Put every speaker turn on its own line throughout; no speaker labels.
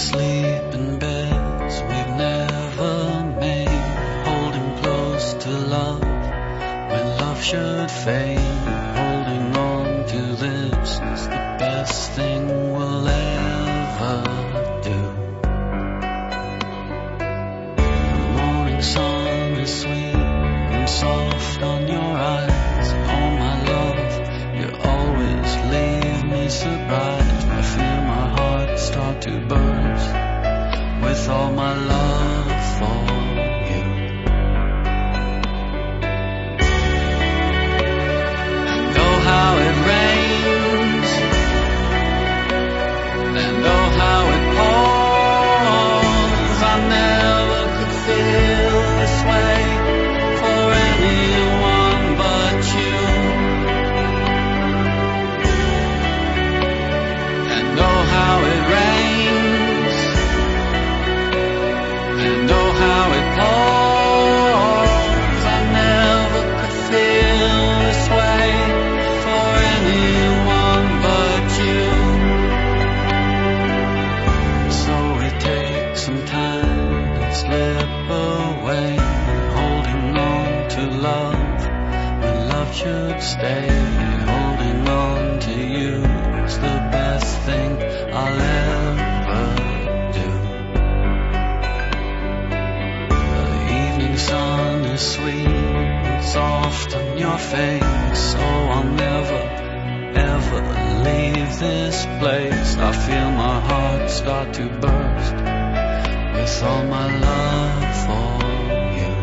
sleep in beds we've never made, holding close to love when love should fade. Holding on to this is the best thing we'll ever do. The morning sun is sweet and soft on your eyes. Oh my love, you always leave me surprised. I feel my heart start to burst with all my love for you. And oh how it rains, and oh how it pours. I never could feel this way for anyone but you. And oh how it rains, and oh how it pours. I never could feel this way for anyone but you. So we take some time to slip away, holding on to love when love should stay. Holding on to you is the best thing I'll ever do. The evening sun is sweet and soft on your face, so I'll never ever leave this place. I feel my heart start to burst with all my love for you.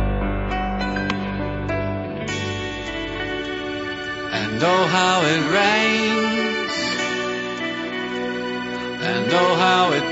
And oh how it rains, and oh how it